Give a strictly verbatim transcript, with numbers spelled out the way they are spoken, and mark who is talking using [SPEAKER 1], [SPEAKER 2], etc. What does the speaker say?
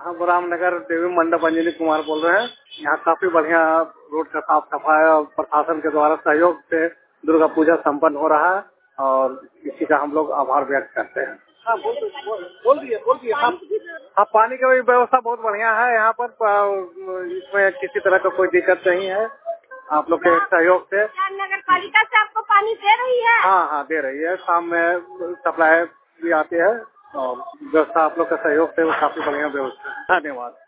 [SPEAKER 1] हम रामनगर देवी मंडप अंजनी कुमार बोल रहे हैं। यहाँ काफी बढ़िया रोड का साफ सफाई और प्रशासन के द्वारा सहयोग से दुर्गा पूजा संपन्न हो रहा है और इसी का हम लोग आभार व्यक्त करते हैं। हाँ बोल बोल दिए बोल दिए हाँ हाँ पानी की व्यवस्था बहुत बढ़िया है यहाँ पर। इसमें किसी तरह का कोई दिक्कत नहीं है। आप लोग के सहयोग से
[SPEAKER 2] नगर पालिका से आपको पानी दे रही है।
[SPEAKER 1] हाँ हाँ दे रही है। शाम में सप्लाई भी आती है और व्यवस्था आप लोग के सहयोग से काफी बढ़िया व्यवस्था है। धन्यवाद।